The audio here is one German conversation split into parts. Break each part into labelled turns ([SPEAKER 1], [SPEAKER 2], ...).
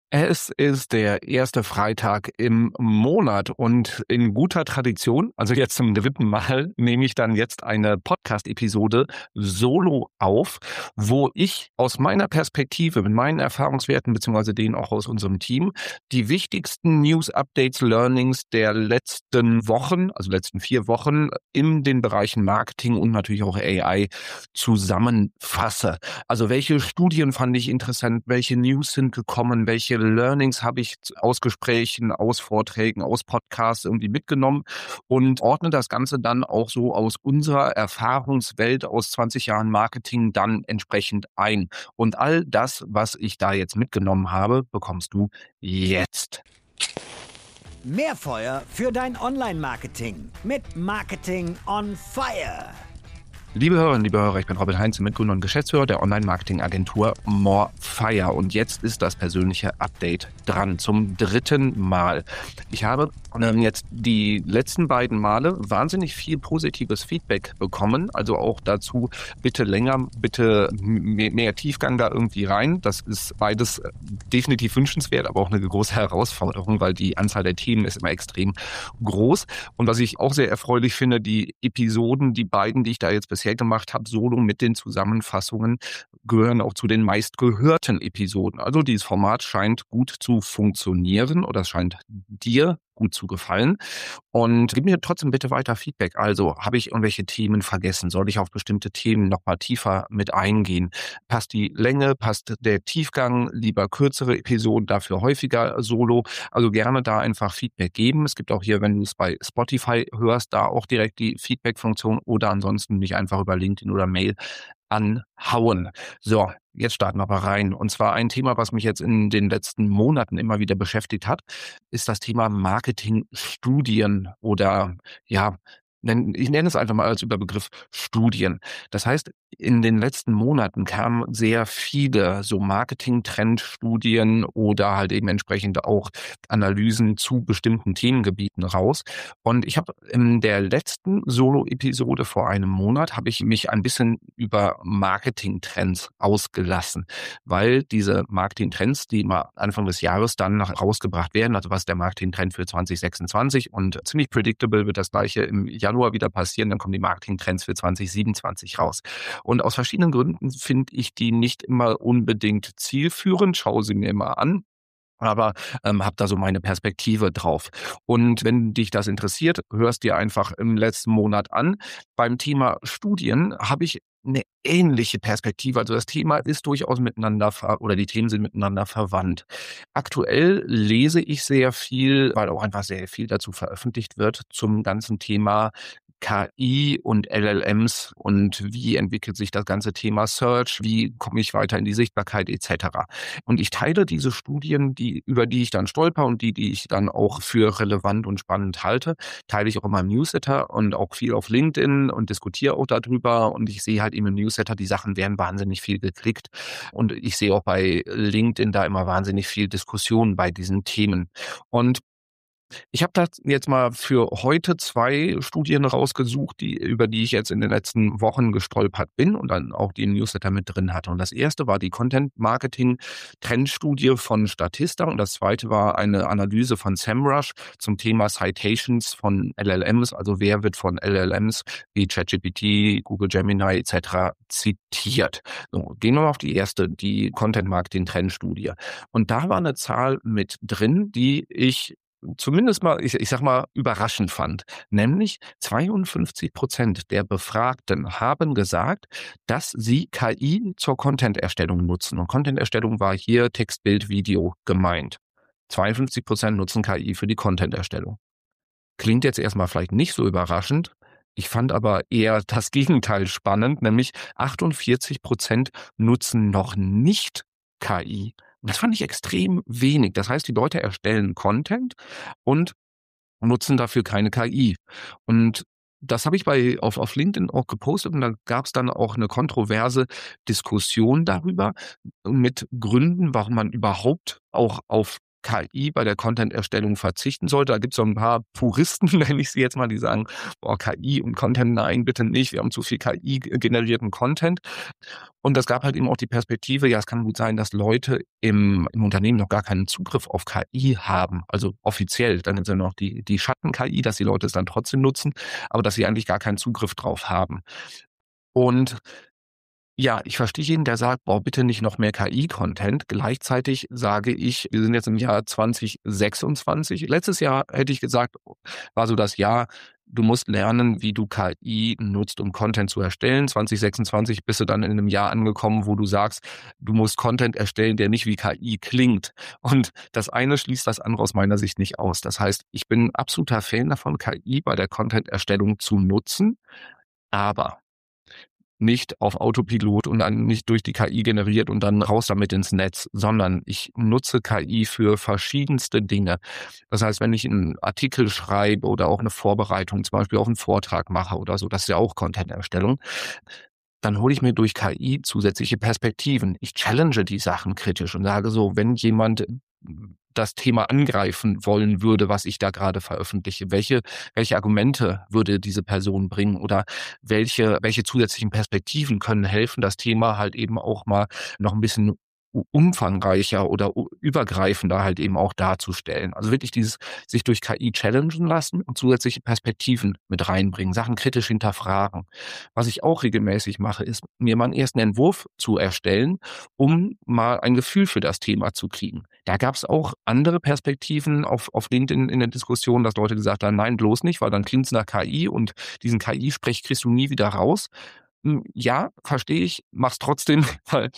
[SPEAKER 1] Es ist der erste Freitag im Monat und in guter Tradition, also jetzt zum dritten Mal, nehme ich dann jetzt eine Podcast-Episode solo auf, wo ich aus meiner Perspektive, mit meinen Erfahrungswerten, beziehungsweise denen auch aus unserem Team, die wichtigsten News, Updates, Learnings der letzten Wochen, also letzten 4 Wochen in den Bereichen Marketing und natürlich auch AI zusammenfasse. Also welche Studien fand ich interessant, welche News sind gekommen, welche Learnings habe ich aus Gesprächen, aus Vorträgen, aus Podcasts irgendwie mitgenommen und ordne das Ganze dann auch so aus unserer Erfahrungswelt aus 20 Jahren Marketing dann entsprechend ein. Und all das, was ich da jetzt mitgenommen habe, bekommst du jetzt.
[SPEAKER 2] Mehr Feuer für dein Online-Marketing mit Marketing on Fire.
[SPEAKER 1] Liebe Hörerinnen, liebe Hörer, ich bin Robin Heinze, Mitgründer und Geschäftsführer der Online-Marketing-Agentur Morefire. Und jetzt ist das persönliche Update dran, zum 3. Mal. Ich habe jetzt die letzten beiden Male wahnsinnig viel positives Feedback bekommen. Also auch dazu bitte länger, bitte mehr Tiefgang da irgendwie rein. Das ist beides definitiv wünschenswert, aber auch eine große Herausforderung, weil die Anzahl der Themen ist immer extrem groß. Und was ich auch sehr erfreulich finde, die Episoden, die beiden, die ich da jetzt bisher gemacht habe, solo mit den Zusammenfassungen, gehören auch zu den meistgehörten Episoden. Also dieses Format scheint gut zu funktionieren oder es scheint dir gut zu gefallen. Und gib mir trotzdem bitte weiter Feedback. Also, habe ich irgendwelche Themen vergessen? Soll ich auf bestimmte Themen nochmal tiefer mit eingehen? Passt die Länge? Passt der Tiefgang? Lieber kürzere Episoden, dafür häufiger solo? Also gerne da einfach Feedback geben. Es gibt auch hier, wenn du es bei Spotify hörst, da auch direkt die Feedback-Funktion oder ansonsten mich einfach über LinkedIn oder Mail anhauen. So, jetzt starten wir aber rein. Und zwar ein Thema, was mich jetzt in den letzten Monaten immer wieder beschäftigt hat, ist das Thema Marketingstudien oder ja, ich nenne es einfach mal als Überbegriff Studien. Das heißt, in den letzten Monaten kamen sehr viele so Marketing-Trendstudien oder halt eben entsprechend auch Analysen zu bestimmten Themengebieten raus. Und ich habe in der letzten Solo-Episode vor einem Monat habe ich mich ein bisschen über Marketing-Trends ausgelassen, weil diese Marketing-Trends, die immer Anfang des Jahres dann rausgebracht werden, also was ist der Marketing-Trend für 2026 und ziemlich predictable wird das gleiche im Januar wieder passieren, dann kommen die Marketing-Trends für 2027 raus. Und aus verschiedenen Gründen finde ich die nicht immer unbedingt zielführend, schaue sie mir immer an. Aber habe da so meine Perspektive drauf. Und wenn dich das interessiert, hörst dir einfach im letzten Monat an. Beim Thema Studien habe ich eine ähnliche Perspektive. Also das Thema ist durchaus miteinander oder die Themen sind miteinander verwandt. Aktuell lese ich sehr viel, weil auch einfach sehr viel dazu veröffentlicht wird zum ganzen Thema KI und LLMs und wie entwickelt sich das ganze Thema Search, wie komme ich weiter in die Sichtbarkeit etc. Und ich teile diese Studien, über die ich dann stolper und die ich dann auch für relevant und spannend halte, teile ich auch in meinem Newsletter und auch viel auf LinkedIn und diskutiere auch darüber. Und ich sehe halt eben im Newsletter, die Sachen werden wahnsinnig viel geklickt. Und ich sehe auch bei LinkedIn da immer wahnsinnig viel Diskussion bei diesen Themen. Und ich habe da jetzt mal für heute 2 Studien rausgesucht, über die ich jetzt in den letzten Wochen gestolpert bin und dann auch die im Newsletter mit drin hatte. Und das erste war die Content-Marketing-Trendstudie von Statista und das zweite war eine Analyse von SEMrush zum Thema Citations von LLMs, also wer wird von LLMs wie ChatGPT, Google Gemini etc. zitiert. So, gehen wir mal auf die erste, die Content-Marketing-Trendstudie. Und da war eine Zahl mit drin, die ich zumindest mal, ich sag mal, überraschend fand. Nämlich 52% der Befragten haben gesagt, dass sie KI zur Content-Erstellung nutzen. Und Content-Erstellung war hier Text, Bild, Video gemeint. 52% nutzen KI für die Content-Erstellung. Klingt jetzt erstmal vielleicht nicht so überraschend. Ich fand aber eher das Gegenteil spannend, nämlich 48% nutzen noch nicht KI. Und das fand ich extrem wenig. Das heißt, die Leute erstellen Content und nutzen dafür keine KI. Und das habe ich auf LinkedIn auch gepostet und da gab es dann auch eine kontroverse Diskussion darüber mit Gründen, warum man überhaupt auch auf KI bei der Content-Erstellung verzichten sollte. Da gibt es so ein paar Puristen, nenne ich sie jetzt mal, die sagen, boah, KI und Content, nein, bitte nicht, wir haben zu viel KI-generierten Content. Und es gab halt eben auch die Perspektive, ja, es kann gut sein, dass Leute im Unternehmen noch gar keinen Zugriff auf KI haben, also offiziell. Dann ist ja noch die Schatten-KI, dass die Leute es dann trotzdem nutzen, aber dass sie eigentlich gar keinen Zugriff drauf haben. Und ja, ich verstehe jeden, der sagt: „Boah, bitte nicht noch mehr KI-Content." Gleichzeitig sage ich, wir sind jetzt im Jahr 2026. Letztes Jahr hätte ich gesagt, war so das Jahr, du musst lernen, wie du KI nutzt, um Content zu erstellen. 2026 bist du dann in 'nem Jahr angekommen, wo du sagst, du musst Content erstellen, der nicht wie KI klingt. Und das eine schließt das andere aus meiner Sicht nicht aus. Das heißt, ich bin absoluter Fan davon, KI bei der Content-Erstellung zu nutzen, aber nicht auf Autopilot und dann nicht durch die KI generiert und dann raus damit ins Netz, sondern ich nutze KI für verschiedenste Dinge. Das heißt, wenn ich einen Artikel schreibe oder auch eine Vorbereitung, zum Beispiel auf einen Vortrag mache oder so, das ist ja auch Content-Erstellung, dann hole ich mir durch KI zusätzliche Perspektiven. Ich challenge die Sachen kritisch und sage so, wenn jemand das Thema angreifen wollen würde, was ich da gerade veröffentliche, welche Argumente würde diese Person bringen oder welche zusätzlichen Perspektiven können helfen, das Thema halt eben auch mal noch ein bisschen umfangreicher oder übergreifender halt eben auch darzustellen. Also wirklich dieses sich durch KI challengen lassen und zusätzliche Perspektiven mit reinbringen, Sachen kritisch hinterfragen. Was ich auch regelmäßig mache, ist, mir mal 'n ersten Entwurf zu erstellen, um mal ein Gefühl für das Thema zu kriegen. Da gab's auch andere Perspektiven auf LinkedIn in der Diskussion, dass Leute gesagt haben: „Nein, bloß nicht, weil dann klingt's nach KI und diesen KI-Sprech kriegst du nie wieder raus." Ja, verstehe ich, mach's trotzdem, weil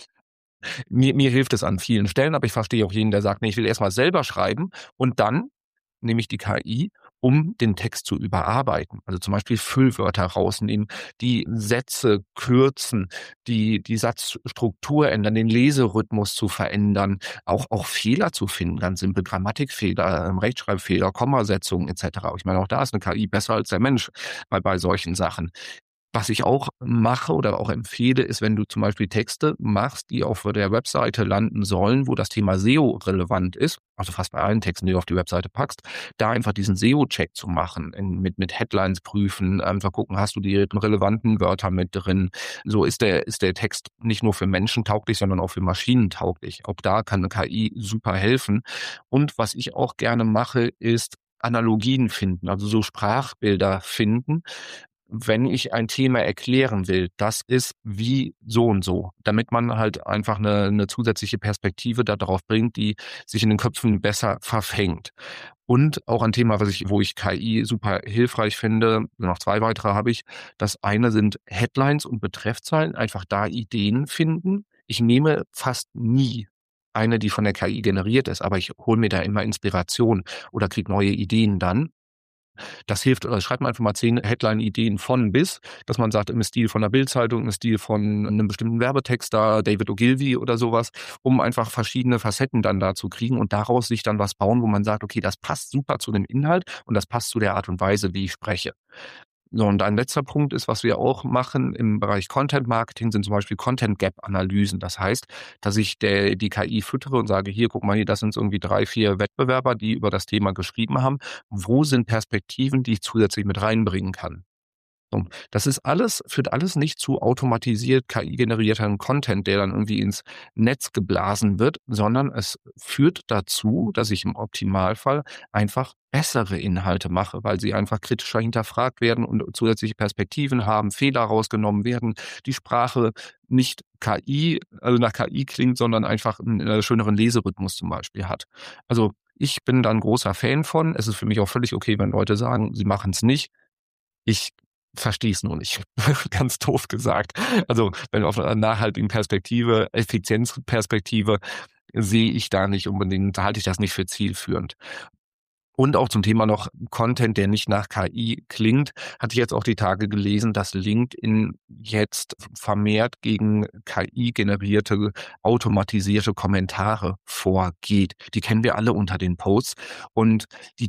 [SPEAKER 1] mir hilft es an vielen Stellen, aber ich verstehe auch jeden, der sagt: „Ne, ich will erst mal selber schreiben und dann nehme ich die KI, um den Text zu überarbeiten." Also, zum Beispiel Füllwörter rausnehmen, die Sätze kürzen, die Satzstruktur ändern, den Leserhythmus zu verändern, auch Fehler zu finden, ganz simpel Grammatikfehler, Rechtschreibfehler, Kommasetzungen et cetera. Ich meine, auch da ist 'ne KI besser als der Mensch bei solchen Sachen. Was ich auch mache oder auch empfehle, ist, wenn du zum Beispiel Texte machst, die auf der Webseite landen sollen, wo das Thema SEO relevant ist, also fast bei allen Texten, die du auf die Webseite packst, da einfach diesen SEO-Check zu machen, mit Headlines prüfen, einfach gucken, hast du die relevanten Wörter mit drin? So ist der Text nicht nur für Menschen tauglich, sondern auch für Maschinen tauglich. Auch da kann eine KI super helfen. Und was ich auch gerne mache, ist Analogien finden, also so Sprachbilder finden, wenn ich ein Thema erklären will, das ist wie so und so, damit man halt einfach eine zusätzliche Perspektive da drauf bringt, die sich in den Köpfen besser verfängt. Und auch ein Thema, wo ich KI super hilfreich finde, noch 2 weitere habe ich. Das eine sind Headlines und Betreffzeilen, einfach da Ideen finden. Ich nehme fast nie eine, die von der KI generiert ist, aber ich hole mir da immer Inspiration oder kriege neue Ideen dann. Das hilft, schreibt man einfach mal 10 Headline-Ideen von bis, dass man sagt, im Stil von der Bild-Zeitung, im Stil von einem bestimmten Werbetext da, David Ogilvy oder sowas, um einfach verschiedene Facetten dann da zu kriegen und daraus sich dann was bauen, wo man sagt: „Okay, das passt super zu dem Inhalt und das passt zu der Art und Weise, wie ich spreche." So, und ein letzter Punkt ist, was wir auch machen im Bereich Content Marketing, sind zum Beispiel Content Gap Analysen. Das heißt, dass ich die KI füttere und sage, hier, guck mal hier, das sind irgendwie 3, 4 Wettbewerber, die über das Thema geschrieben haben. Wo sind Perspektiven, die ich zusätzlich mit reinbringen kann? So, das ist alles, führt alles nicht zu automatisiert KI-generierten Content, der dann irgendwie ins Netz geblasen wird, sondern es führt dazu, dass ich im Optimalfall einfach bessere Inhalte mache, weil sie einfach kritischer hinterfragt werden und zusätzliche Perspektiven haben, Fehler rausgenommen werden, die Sprache nicht KI, also nach KI klingt, sondern einfach einen schöneren Leserhythmus zum Beispiel hat. Also ich bin da ein großer Fan von. Es ist für mich auch völlig okay, wenn Leute sagen, sie machen es nicht. Ich verstehe es nur nicht, ganz doof gesagt. Also, wenn auf einer nachhaltigen Perspektive, Effizienzperspektive sehe ich da nicht unbedingt, halte ich das nicht für zielführend. Und auch zum Thema noch Content, der nicht nach KI klingt, hatte ich jetzt auch die Tage gelesen, dass LinkedIn jetzt vermehrt gegen KI-generierte, automatisierte Kommentare vorgeht. Die kennen wir alle unter den Posts und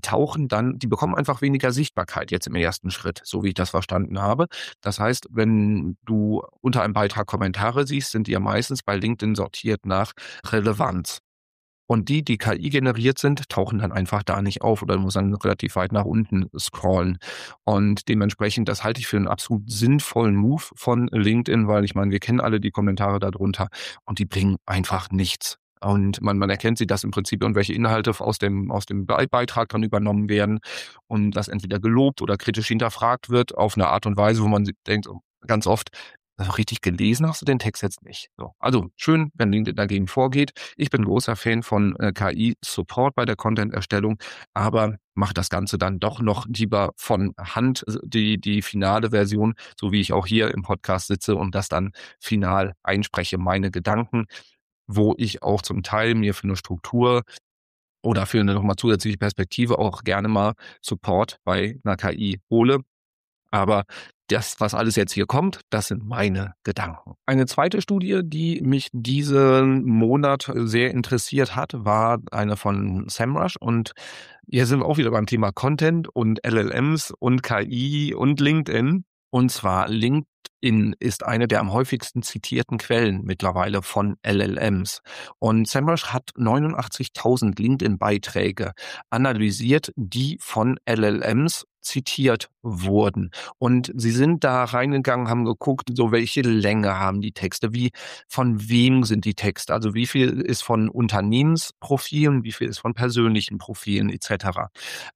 [SPEAKER 1] die bekommen einfach weniger Sichtbarkeit jetzt im ersten Schritt, so wie ich das verstanden habe. Das heißt, wenn du unter einem Beitrag Kommentare siehst, sind die ja meistens bei LinkedIn sortiert nach Relevanz. Und die KI generiert sind, tauchen dann einfach da nicht auf oder muss dann relativ weit nach unten scrollen. Und dementsprechend, das halte ich für einen absolut sinnvollen Move von LinkedIn, weil ich meine, wir kennen alle die Kommentare darunter und die bringen einfach nichts. Und man erkennt sie, dass im Prinzip irgendwelche Inhalte aus dem Beitrag dann übernommen werden und das entweder gelobt oder kritisch hinterfragt wird auf eine Art und Weise, wo man denkt, ganz oft, also richtig gelesen hast du den Text jetzt nicht. So. Also schön, wenn LinkedIn dagegen vorgeht. Ich bin großer Fan von KI-Support bei der Content-Erstellung, aber mache das Ganze dann doch noch lieber von Hand, also die finale Version, so wie ich auch hier im Podcast sitze und das dann final einspreche, meine Gedanken, wo ich auch zum Teil mir für eine Struktur oder für eine nochmal zusätzliche Perspektive auch gerne mal Support bei einer KI hole. Aber das, was alles jetzt hier kommt, das sind meine Gedanken. Eine zweite Studie, die mich diesen Monat sehr interessiert hat, war eine von SEMrush. Und hier sind wir auch wieder beim Thema Content und LLMs und KI und LinkedIn. Und zwar LinkedIn ist eine der am häufigsten zitierten Quellen mittlerweile von LLMs. Und SEMrush hat 89.000 LinkedIn-Beiträge analysiert, die von LLMs zitiert wurden. Und sie sind da reingegangen, haben geguckt, so welche Länge haben die Texte, von wem sind die Texte, also wie viel ist von Unternehmensprofilen, wie viel ist von persönlichen Profilen etc.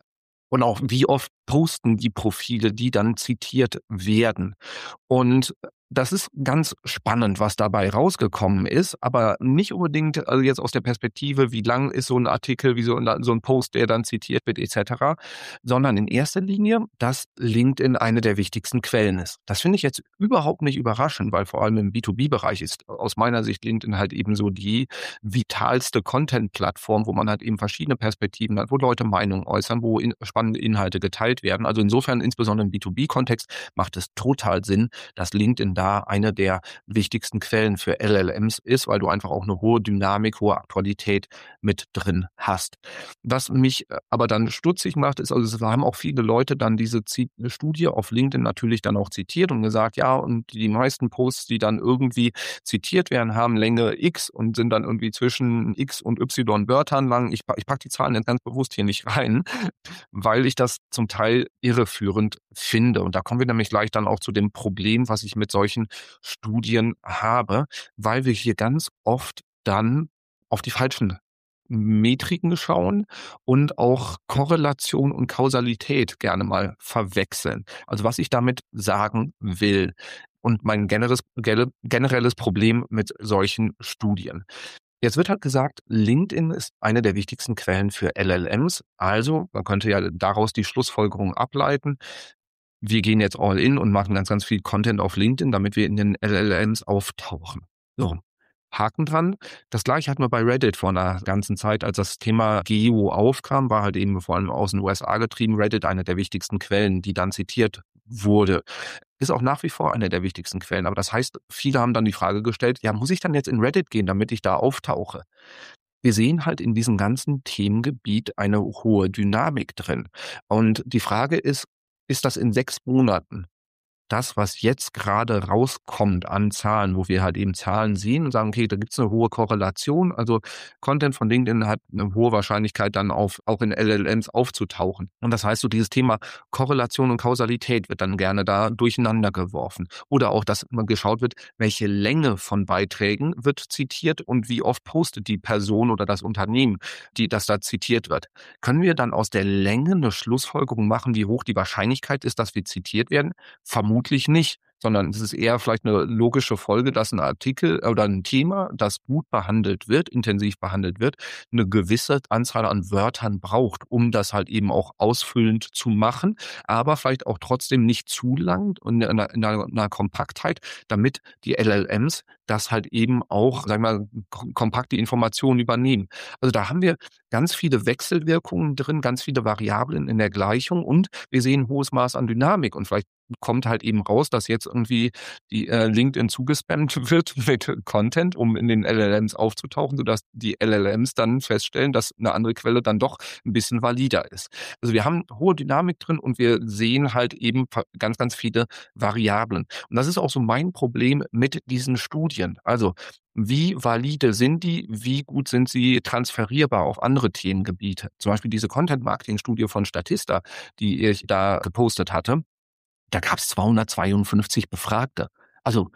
[SPEAKER 1] Und auch wie oft posten die Profile, die dann zitiert werden. Und das ist ganz spannend, was dabei rausgekommen ist, aber nicht unbedingt also jetzt aus der Perspektive, wie lang ist so ein Artikel, wie so ein Post, der dann zitiert wird etc., sondern in erster Linie, dass LinkedIn eine der wichtigsten Quellen ist. Das finde ich jetzt überhaupt nicht überraschend, weil vor allem im B2B-Bereich ist aus meiner Sicht LinkedIn halt eben so die vitalste Content-Plattform, wo man halt eben verschiedene Perspektiven hat, wo Leute Meinungen äußern, wo spannende Inhalte geteilt werden. Also insofern, insbesondere im B2B-Kontext, macht es total Sinn, dass LinkedIn da eine der wichtigsten Quellen für LLMs ist, weil du einfach auch eine hohe Dynamik, hohe Aktualität mit drin hast. Was mich aber dann stutzig macht, ist, also es haben auch viele Leute dann diese Studie auf LinkedIn natürlich dann auch zitiert und gesagt, ja, und die meisten Posts, die dann irgendwie zitiert werden, haben Länge X und sind dann irgendwie zwischen X und Y Wörtern lang. Ich pack die Zahlen jetzt ganz bewusst hier nicht rein, weil ich das zum Teil irreführend finde. Und da kommen wir nämlich gleich dann auch zu dem Problem, was ich mit solchen Studien habe, weil wir hier ganz oft dann auf die falschen Metriken schauen und auch Korrelation und Kausalität gerne mal verwechseln. Also was ich damit sagen will und mein generelles Problem mit solchen Studien. Jetzt wird halt gesagt, LinkedIn ist eine der wichtigsten Quellen für LLMs. Also, man könnte ja daraus die Schlussfolgerung ableiten, wir gehen jetzt all in und machen ganz, ganz viel Content auf LinkedIn, damit wir in den LLMs auftauchen. So, Haken dran. Das gleiche hatten wir bei Reddit vor einer ganzen Zeit, als das Thema Geo aufkam, war halt eben vor allem aus den USA getrieben, Reddit eine der wichtigsten Quellen, die dann zitiert wurde. Ist auch nach wie vor eine der wichtigsten Quellen. Aber das heißt, viele haben dann die Frage gestellt, ja, muss ich dann jetzt in Reddit gehen, damit ich da auftauche? Wir sehen halt in diesem ganzen Themengebiet eine hohe Dynamik drin. Und die Frage ist das in 6 Monaten das, was jetzt gerade rauskommt an Zahlen, wo wir halt eben Zahlen sehen und sagen, okay, da gibt's eine hohe Korrelation, also Content von LinkedIn hat eine hohe Wahrscheinlichkeit dann auch in LLMs aufzutauchen. Und das heißt, so dieses Thema Korrelation und Kausalität wird dann gerne da durcheinander geworfen. Oder auch, dass immer geschaut wird, welche Länge von Beiträgen wird zitiert und wie oft postet die Person oder das Unternehmen, das da zitiert wird. Können wir dann aus der Länge eine Schlussfolgerung machen, wie hoch die Wahrscheinlichkeit ist, dass wir zitiert werden? Vermutlich nicht, sondern es ist eher vielleicht eine logische Folge, dass ein Artikel oder ein Thema, das gut behandelt wird, intensiv behandelt wird, eine gewisse Anzahl an Wörtern braucht, um das halt eben auch ausfüllend zu machen, aber vielleicht auch trotzdem nicht zu lang und in einer Kompaktheit, damit die LLMs das halt eben auch, sagen wir mal, kompakt die Informationen übernehmen. Also da haben wir ganz viele Wechselwirkungen drin, ganz viele Variablen in der Gleichung und wir sehen ein hohes Maß an Dynamik und vielleicht kommt halt eben raus, dass jetzt irgendwie die LinkedIn zugespammt wird mit Content, um in den LLMs aufzutauchen, sodass die LLMs dann feststellen, dass eine andere Quelle dann doch ein bisschen valider ist. Also wir haben hohe Dynamik drin und wir sehen halt eben ganz, ganz viele Variablen. Und das ist auch so mein Problem mit diesen Studien. Also wie valide sind die? Wie gut sind sie transferierbar auf andere Themengebiete? Zum Beispiel diese Content-Marketing-Studie von Statista, die ich da gepostet hatte. Da gab es 252 Befragte. Also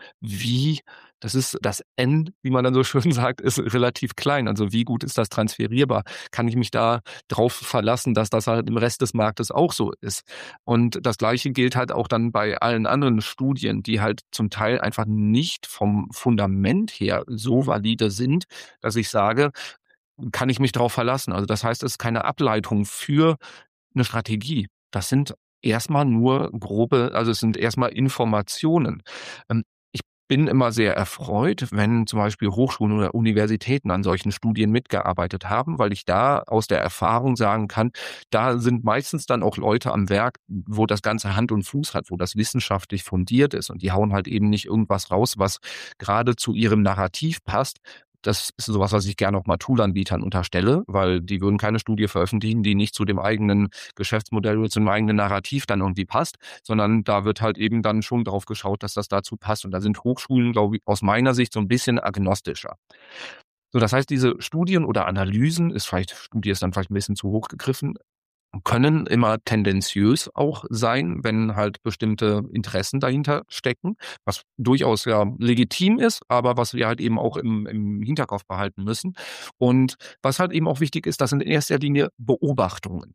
[SPEAKER 1] das ist das N, wie man dann so schön sagt, ist relativ klein. Also wie gut ist das transferierbar? Kann ich mich da drauf verlassen, dass das halt im Rest des Marktes auch so ist? Und das Gleiche gilt halt auch dann bei allen anderen Studien, die halt zum Teil einfach nicht vom Fundament her so valide sind, dass ich sage, kann ich mich darauf verlassen? Also das heißt, es ist keine Ableitung für eine Strategie. Das sind erstmal nur es sind erstmal Informationen. Ich bin immer sehr erfreut, wenn zum Beispiel Hochschulen oder Universitäten an solchen Studien mitgearbeitet haben, weil ich da aus der Erfahrung sagen kann, da sind meistens dann auch Leute am Werk, wo das Ganze Hand und Fuß hat, wo das wissenschaftlich fundiert ist und die hauen halt eben nicht irgendwas raus, was gerade zu ihrem Narrativ passt. Das ist sowas, was ich gerne auch mal Toolanbietern unterstelle, weil die würden keine Studie veröffentlichen, die nicht zu dem eigenen Geschäftsmodell oder zu dem eigenen Narrativ dann irgendwie passt, sondern da wird halt eben dann schon drauf geschaut, dass das dazu passt. Und da sind Hochschulen, glaube ich, aus meiner Sicht so ein bisschen agnostischer. So, das heißt, diese Studien oder Analysen, Studie ist dann vielleicht ein bisschen zu hoch gegriffen, können immer tendenziös auch sein, wenn halt bestimmte Interessen dahinter stecken, was durchaus ja legitim ist, aber was wir halt eben auch im Hinterkopf behalten müssen. Und was halt eben auch wichtig ist, das sind in erster Linie Beobachtungen.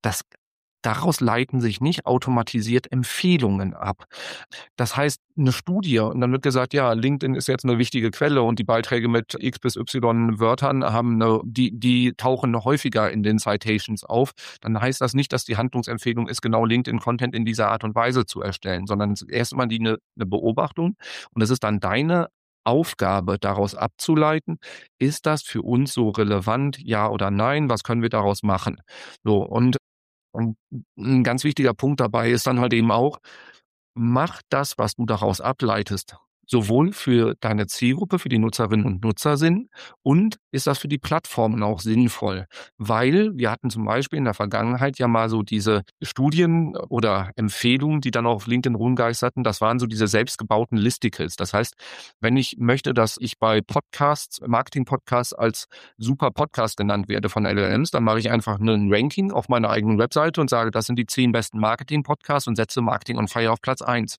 [SPEAKER 1] Daraus leiten sich nicht automatisiert Empfehlungen ab. Das heißt, eine Studie, und dann wird gesagt, ja, LinkedIn ist jetzt eine wichtige Quelle und die Beiträge mit X bis Y Wörtern die tauchen noch häufiger in den Citations auf. Dann heißt das nicht, dass die Handlungsempfehlung ist, genau LinkedIn-Content in dieser Art und Weise zu erstellen, sondern es ist erstmal eine Beobachtung und es ist dann deine Aufgabe, daraus abzuleiten, ist das für uns so relevant, ja oder nein, was können wir daraus machen? So, und ein ganz wichtiger Punkt dabei ist dann halt eben auch, mach das, was du daraus ableitest, sowohl für deine Zielgruppe, für die Nutzerinnen und Nutzer Sinn und ist das für die Plattformen auch sinnvoll? Weil wir hatten zum Beispiel in der Vergangenheit ja mal so diese Studien oder Empfehlungen, die dann auch auf LinkedIn rumgeisterten, das waren so diese selbstgebauten Listicles. Das heißt, wenn ich möchte, dass ich bei Marketing-Podcasts als super Podcast genannt werde von LLMs, dann mache ich einfach ein Ranking auf meiner eigenen Webseite und sage, das sind die 10 besten Marketing-Podcasts und setze Marketing on Fire auf Platz 1.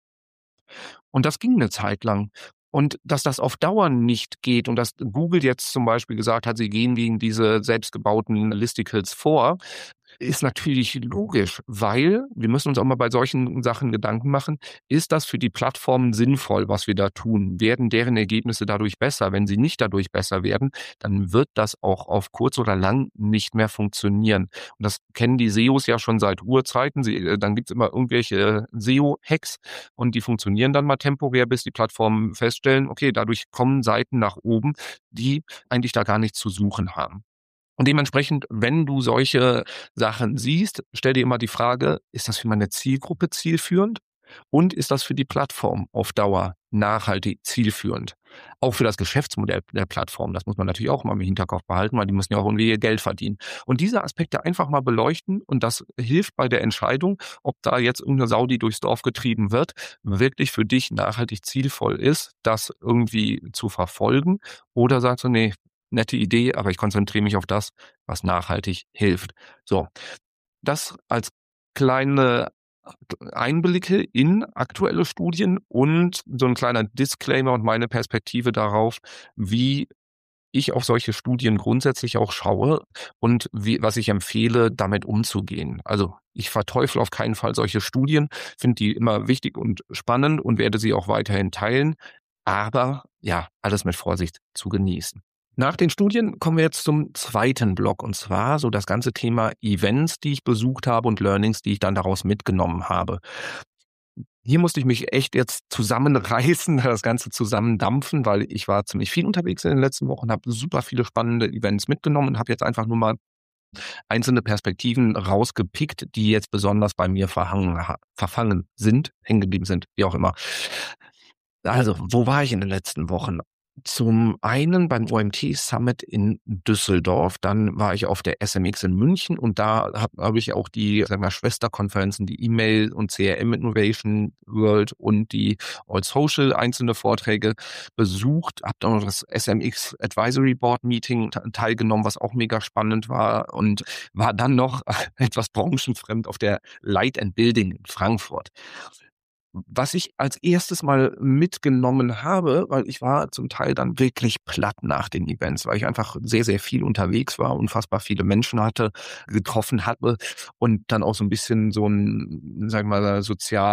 [SPEAKER 1] Und das ging eine Zeit lang. Und dass das auf Dauer nicht geht und dass Google jetzt zum Beispiel gesagt hat, sie gehen gegen diese selbstgebauten Listicles vor, ist natürlich logisch, weil wir müssen uns auch mal bei solchen Sachen Gedanken machen, ist das für die Plattformen sinnvoll, was wir da tun? Werden deren Ergebnisse dadurch besser? Wenn sie nicht dadurch besser werden, dann wird das auch auf kurz oder lang nicht mehr funktionieren. Und das kennen die SEOs ja schon seit Urzeiten. Dann gibt's immer irgendwelche SEO-Hacks und die funktionieren dann mal temporär, bis die Plattformen feststellen, okay, dadurch kommen Seiten nach oben, die eigentlich da gar nichts zu suchen haben. Und dementsprechend, wenn du solche Sachen siehst, stell dir immer die Frage, ist das für meine Zielgruppe zielführend? Und ist das für die Plattform auf Dauer nachhaltig zielführend? Auch für das Geschäftsmodell der Plattform, das muss man natürlich auch mal im Hinterkopf behalten, weil die müssen ja auch irgendwie ihr Geld verdienen. Und diese Aspekte einfach mal beleuchten und das hilft bei der Entscheidung, ob da jetzt irgendeine Sau, die durchs Dorf getrieben wird, wirklich für dich nachhaltig zielvoll ist, das irgendwie zu verfolgen oder sagst du, nee, nette Idee, aber ich konzentriere mich auf das, was nachhaltig hilft. So, das als kleine Einblicke in aktuelle Studien und so ein kleiner Disclaimer und meine Perspektive darauf, wie ich auf solche Studien grundsätzlich auch schaue und was ich empfehle, damit umzugehen. Also ich verteufle auf keinen Fall solche Studien, finde die immer wichtig und spannend und werde sie auch weiterhin teilen, aber ja, alles mit Vorsicht zu genießen. Nach den Studien kommen wir jetzt zum zweiten Block und zwar so das ganze Thema Events, die ich besucht habe und Learnings, die ich dann daraus mitgenommen habe. Hier musste ich mich echt jetzt zusammenreißen, das Ganze zusammendampfen, weil ich war ziemlich viel unterwegs in den letzten Wochen, habe super viele spannende Events mitgenommen und habe jetzt einfach nur mal einzelne Perspektiven rausgepickt, die jetzt besonders bei mir verfangen sind, hängen geblieben sind, wie auch immer. Also, wo war ich in den letzten Wochen? Zum einen beim OMT Summit in Düsseldorf, dann war ich auf der SMX in München und da habe ich auch die, sagen wir, Schwesterkonferenzen, die E-Mail und CRM Innovation World und die All Social einzelne Vorträge besucht, habe dann noch das SMX Advisory Board Meeting teilgenommen, was auch mega spannend war und war dann noch etwas branchenfremd auf der Light and Building in Frankfurt. Was ich als erstes mal mitgenommen habe, weil ich war zum Teil dann wirklich platt nach den Events, weil ich einfach sehr, sehr viel unterwegs war, unfassbar viele Menschen getroffen hatte und dann auch so ein bisschen so ein, sagen wir mal,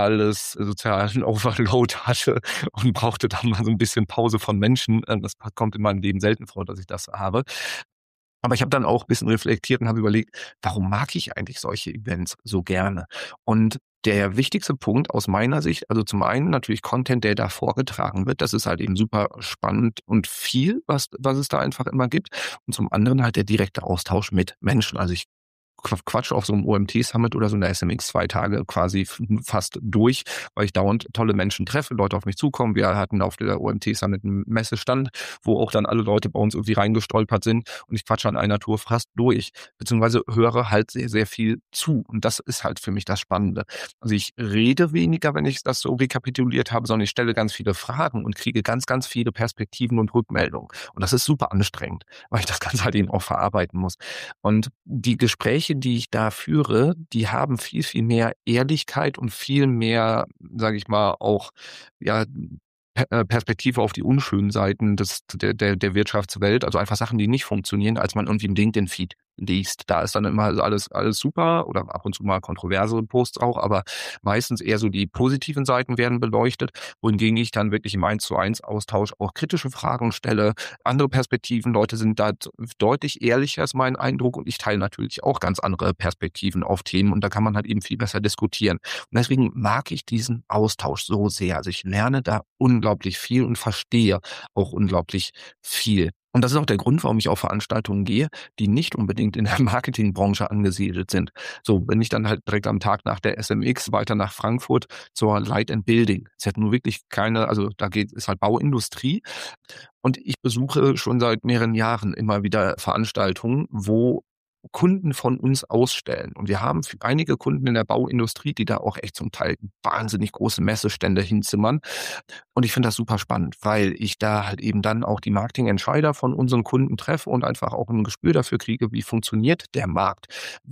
[SPEAKER 1] sozialen Overload hatte und brauchte dann mal so ein bisschen Pause von Menschen. Das kommt in meinem Leben selten vor, dass ich das habe. Aber ich habe dann auch ein bisschen reflektiert und habe überlegt, warum mag ich eigentlich solche Events so gerne? Und der wichtigste Punkt aus meiner Sicht, also zum einen natürlich Content, der da vorgetragen wird. Das ist halt eben super spannend und viel, was es da einfach immer gibt. Und zum anderen halt der direkte Austausch mit Menschen. Also ich Quatsch auf so einem OMT-Summit oder so einer SMX 2 Tage quasi fast durch, weil ich dauernd tolle Menschen treffe, Leute auf mich zukommen. Wir hatten auf der OMT-Summit einen Messestand, wo auch dann alle Leute bei uns irgendwie reingestolpert sind und ich quatsche an einer Tour fast durch, beziehungsweise höre halt sehr, sehr viel zu. Und das ist halt für mich das Spannende. Also ich rede weniger, wenn ich das so rekapituliert habe, sondern ich stelle ganz viele Fragen und kriege ganz, ganz viele Perspektiven und Rückmeldungen. Und das ist super anstrengend, weil ich das Ganze halt eben auch verarbeiten muss. Und die Gespräche, die ich da führe, die haben viel, viel mehr Ehrlichkeit und viel mehr, sage ich mal, auch ja Perspektive auf die unschönen Seiten der Wirtschaftswelt, also einfach Sachen, die nicht funktionieren, als man irgendwie im LinkedIn-Feed liest. Da ist dann immer alles super oder ab und zu mal kontroverse Posts auch, aber meistens eher so die positiven Seiten werden beleuchtet, wohingegen ich dann wirklich im 1:1 Austausch auch kritische Fragen stelle, andere Perspektiven, Leute sind da deutlich ehrlicher, ist mein Eindruck, und ich teile natürlich auch ganz andere Perspektiven auf Themen und da kann man halt eben viel besser diskutieren. Und deswegen mag ich diesen Austausch so sehr. Also ich lerne da unglaublich viel und verstehe auch unglaublich viel. Und das ist auch der Grund, warum ich auf Veranstaltungen gehe, die nicht unbedingt in der Marketingbranche angesiedelt sind. So, wenn ich dann halt direkt am Tag nach der SMX weiter nach Frankfurt zur Light and Building. Es hat nur wirklich also ist halt Bauindustrie. Und ich besuche schon seit mehreren Jahren immer wieder Veranstaltungen, wo Kunden von uns ausstellen. Und wir haben einige Kunden in der Bauindustrie, die da auch echt zum Teil wahnsinnig große Messestände hinzimmern. Und ich finde das super spannend, weil ich da halt eben dann auch die Marketingentscheider von unseren Kunden treffe und einfach auch ein Gespür dafür kriege, wie funktioniert der Markt?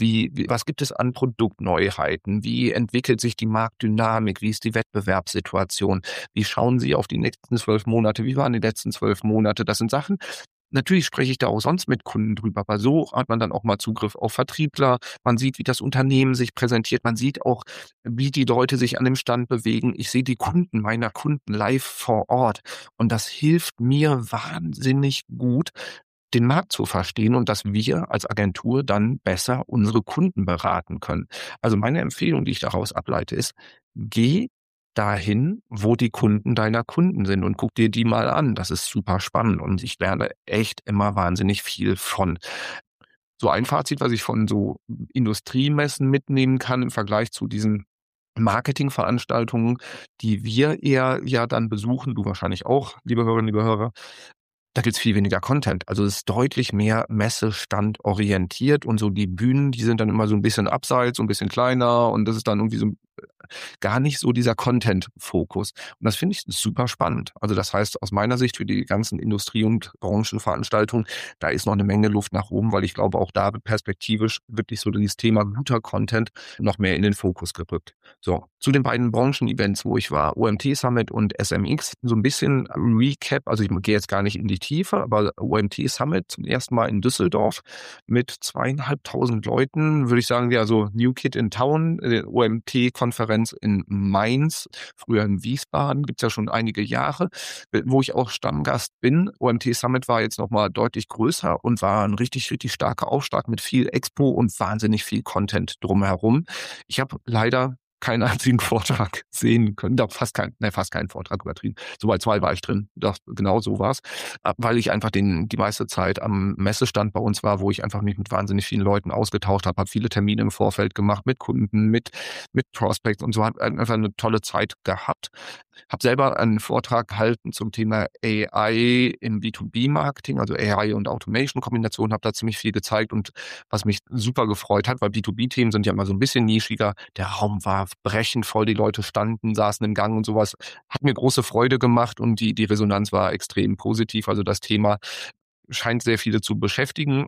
[SPEAKER 1] Was gibt es an Produktneuheiten? Wie entwickelt sich die Marktdynamik? Wie ist die Wettbewerbssituation? Wie schauen Sie auf die nächsten 12 Monate? Wie waren die letzten 12 Monate? Das sind Sachen. Natürlich spreche ich da auch sonst mit Kunden drüber, aber so hat man dann auch mal Zugriff auf Vertriebler. Man sieht, wie das Unternehmen sich präsentiert. Man sieht auch, wie die Leute sich an dem Stand bewegen. Ich sehe die Kunden meiner Kunden live vor Ort. Und das hilft mir wahnsinnig gut, den Markt zu verstehen und dass wir als Agentur dann besser unsere Kunden beraten können. Also meine Empfehlung, die ich daraus ableite, ist, geh dahin, wo die Kunden deiner Kunden sind und guck dir die mal an. Das ist super spannend und ich lerne echt immer wahnsinnig viel von. So ein Fazit, was ich von so Industriemessen mitnehmen kann im Vergleich zu diesen Marketingveranstaltungen, die wir eher ja dann besuchen, du wahrscheinlich auch, liebe Hörerinnen, liebe Hörer, da gibt's viel weniger Content. Also es ist deutlich mehr messestandorientiert und so die Bühnen, die sind dann immer so ein bisschen abseits, so ein bisschen kleiner und das ist dann irgendwie so gar nicht so dieser Content-Fokus. Und das finde ich super spannend. Also das heißt, aus meiner Sicht für die ganzen Industrie- und Branchenveranstaltungen, da ist noch eine Menge Luft nach oben, weil ich glaube, auch da wird perspektivisch wirklich so dieses Thema guter Content noch mehr in den Fokus gerückt. So, zu den beiden Branchen-Events, wo ich war, OMT Summit und SMX, so ein bisschen Recap, also ich gehe jetzt gar nicht in die Tiefe, aber OMT Summit zum ersten Mal in Düsseldorf mit 2.500 Leuten, würde ich sagen, ja, so New Kid in Town, OMT-Konferenz in Mainz, früher in Wiesbaden, gibt's ja schon einige Jahre, wo ich auch Stammgast bin. OMT Summit war jetzt nochmal deutlich größer und war ein richtig, richtig starker Aufschlag mit viel Expo und wahnsinnig viel Content drumherum. Ich habe leider keinen einzigen Vortrag sehen können. Doch fast keinen Vortrag, übertrieben. So bei 2 war ich drin. Genau so war's. Weil ich einfach die meiste Zeit am Messestand bei uns war, wo ich einfach mich mit wahnsinnig vielen Leuten ausgetauscht habe viele Termine im Vorfeld gemacht mit Kunden, mit Prospects und so, habe einfach eine tolle Zeit gehabt. Habe selber einen Vortrag gehalten zum Thema AI im B2B-Marketing, also AI und Automation-Kombination, habe da ziemlich viel gezeigt und was mich super gefreut hat, weil B2B-Themen sind ja immer so ein bisschen nischiger. Der Raum war brechend voll, die Leute saßen im Gang und sowas. Hat mir große Freude gemacht und die Resonanz war extrem positiv. Also das Thema scheint sehr viele zu beschäftigen.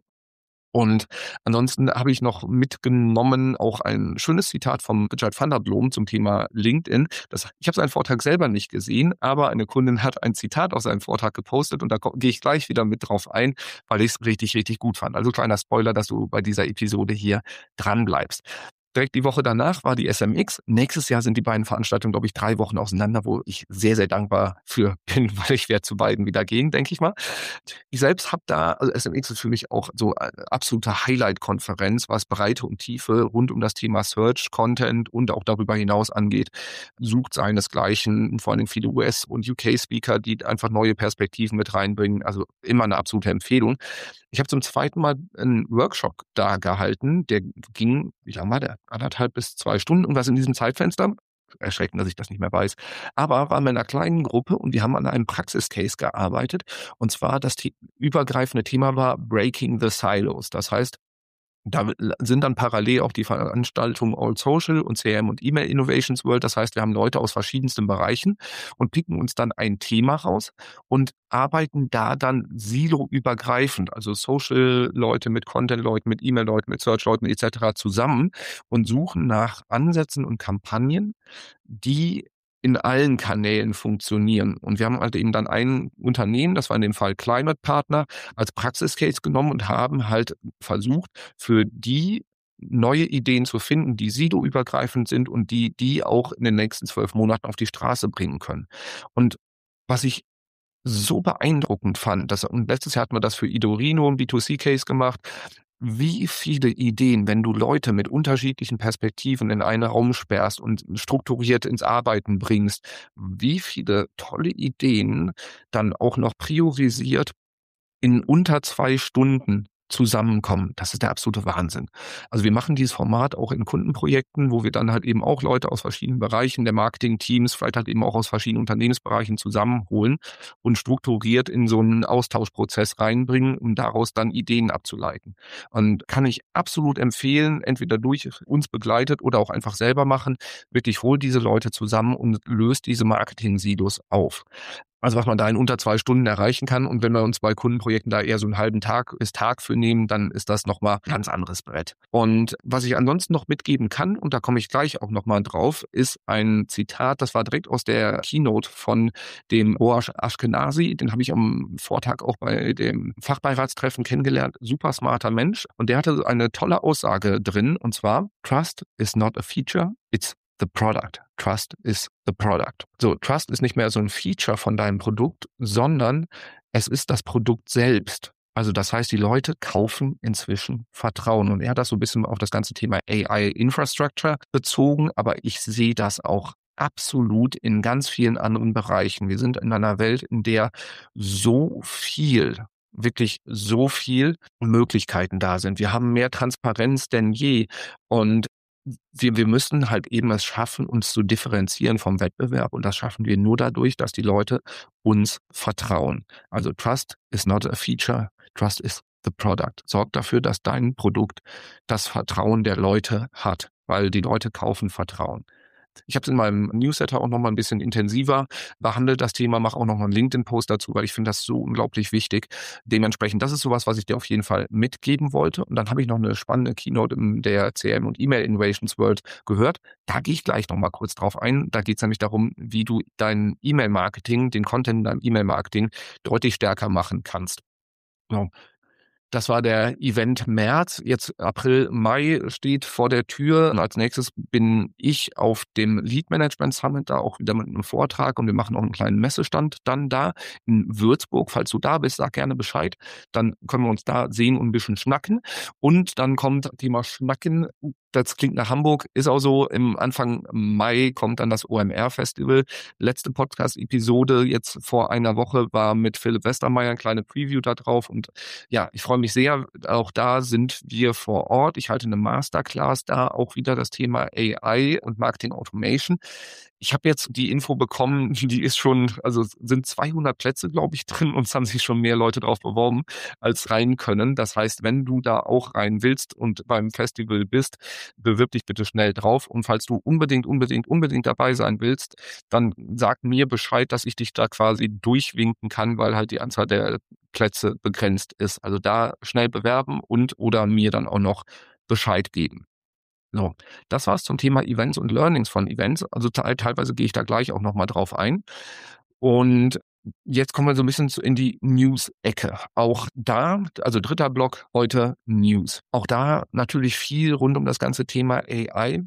[SPEAKER 1] Und ansonsten habe ich noch mitgenommen auch ein schönes Zitat vom Richard van der Bloem zum Thema LinkedIn. Ich habe seinen Vortrag selber nicht gesehen, aber eine Kundin hat ein Zitat aus seinem Vortrag gepostet und da gehe ich gleich wieder mit drauf ein, weil ich es richtig, richtig gut fand. Also kleiner Spoiler, dass du bei dieser Episode hier dran bleibst. Direkt die Woche danach war die SMX. Nächstes Jahr sind die beiden Veranstaltungen, glaube ich, 3 Wochen auseinander, wo ich sehr, sehr dankbar für bin, weil ich werde zu beiden wieder gehen, denke ich mal. Ich selbst habe also SMX ist für mich auch so eine absolute Highlight-Konferenz, was Breite und Tiefe rund um das Thema Search, Content und auch darüber hinaus angeht, sucht seinesgleichen, vor allem viele US- und UK-Speaker, die einfach neue Perspektiven mit reinbringen. Also immer eine absolute Empfehlung. Ich habe zum 2. Mal einen Workshop da gehalten, der ging, wie lange war der? 1,5 bis 2 Stunden und was in diesem Zeitfenster. Erschreckend, dass ich das nicht mehr weiß. Aber waren wir in einer kleinen Gruppe und wir haben an einem Praxiscase gearbeitet. Und zwar das übergreifende Thema war Breaking the Silos. Das heißt, da sind dann parallel auch die Veranstaltungen All Social und CRM und E-Mail Innovations World. Das heißt, wir haben Leute aus verschiedensten Bereichen und picken uns dann ein Thema raus und arbeiten da dann siloübergreifend, also Social-Leute mit Content-Leuten, mit E-Mail-Leuten, mit Search-Leuten etc. zusammen und suchen nach Ansätzen und Kampagnen, die in allen Kanälen funktionieren. Und wir haben halt eben dann ein Unternehmen, das war in dem Fall Climate Partner, als Praxiscase genommen und haben halt versucht, für die neue Ideen zu finden, die siloübergreifend sind und die auch in den nächsten 12 Monaten auf die Straße bringen können. Und was ich so beeindruckend fand, und letztes Jahr hatten wir das für Idorino, ein B2C-Case gemacht, wie viele Ideen, wenn du Leute mit unterschiedlichen Perspektiven in einen Raum sperrst und strukturiert ins Arbeiten bringst, wie viele tolle Ideen dann auch noch priorisiert in unter 2 Stunden zusammenkommen. Das ist der absolute Wahnsinn. Also wir machen dieses Format auch in Kundenprojekten, wo wir dann halt eben auch Leute aus verschiedenen Bereichen der Marketing-Teams, vielleicht halt eben auch aus verschiedenen Unternehmensbereichen zusammenholen und strukturiert in so einen Austauschprozess reinbringen, um daraus dann Ideen abzuleiten. Und kann ich absolut empfehlen, entweder durch uns begleitet oder auch einfach selber machen. Wirklich hol diese Leute zusammen und löst diese Marketing-Silos auf. Also was man da in unter 2 Stunden erreichen kann. Und wenn wir uns bei Kundenprojekten da eher so einen halben Tag bis Tag für nehmen, dann ist das nochmal ein ganz anderes Brett. Und was ich ansonsten noch mitgeben kann, und da komme ich gleich auch nochmal drauf, ist ein Zitat, das war direkt aus der Keynote von dem Boaz Ashkenazi. Den habe ich am Vortag auch bei dem Fachbeiratstreffen kennengelernt. Super smarter Mensch. Und der hatte eine tolle Aussage drin, und zwar: Trust is not a feature, it's the product. Trust is the product. So, Trust ist nicht mehr so ein Feature von deinem Produkt, sondern es ist das Produkt selbst. Also das heißt, die Leute kaufen inzwischen Vertrauen. Und er hat das so ein bisschen auf das ganze Thema AI-Infrastructure bezogen, aber ich sehe das auch absolut in ganz vielen anderen Bereichen. Wir sind in einer Welt, in der so viel, wirklich so viel Möglichkeiten da sind. Wir haben mehr Transparenz denn je und wir müssen halt eben es schaffen, uns zu differenzieren vom Wettbewerb und das schaffen wir nur dadurch, dass die Leute uns vertrauen. Also Trust is not a feature, Trust is the product. Sorg dafür, dass dein Produkt das Vertrauen der Leute hat, weil die Leute kaufen Vertrauen. Ich habe es in meinem Newsletter auch noch mal ein bisschen intensiver behandelt, das Thema, mache auch noch mal einen LinkedIn-Post dazu, weil ich finde das so unglaublich wichtig. Dementsprechend, das ist sowas, was ich dir auf jeden Fall mitgeben wollte. Und dann habe ich noch eine spannende Keynote in der CRM und E-Mail Innovations World gehört. Da gehe ich gleich noch mal kurz drauf ein. Da geht es nämlich darum, wie du dein E-Mail-Marketing, den Content in deinem E-Mail-Marketing deutlich stärker machen kannst. So. Das war der Event März. Jetzt April, Mai steht vor der Tür. Und als nächstes bin ich auf dem Lead Management Summit da auch wieder mit einem Vortrag und wir machen auch einen kleinen Messestand dann da in Würzburg. Falls du da bist, sag gerne Bescheid. Dann können wir uns da sehen und ein bisschen schnacken. Und dann kommt Thema Schnacken. das klingt nach Hamburg, ist auch so. Im Anfang Mai kommt dann das OMR-Festival. Letzte Podcast-Episode jetzt vor einer Woche war mit Philipp Westermeier, ein kleine Preview da drauf. Und ja, ich freue mich sehr. Auch da sind wir vor Ort. Ich halte eine Masterclass da, auch wieder das Thema AI und Marketing Automation. Ich habe jetzt die Info bekommen, die ist schon, also sind 200 Plätze, glaube ich, drin und es haben sich schon mehr Leute drauf beworben, als rein können. Das heißt, wenn du da auch rein willst und beim Festival bist, bewirb dich bitte schnell drauf. Und falls du unbedingt dabei sein willst, dann sag mir Bescheid, dass ich dich da quasi durchwinken kann, weil halt die Anzahl der Plätze begrenzt ist. Also da schnell bewerben und oder mir dann auch noch Bescheid geben. So, das war's zum Thema Events und Learnings von Events. Also teilweise gehe ich da gleich auch nochmal drauf ein. Und jetzt kommen wir so ein bisschen in die News-Ecke. Auch da, also dritter Block heute News. Auch da natürlich viel rund um das ganze Thema AI.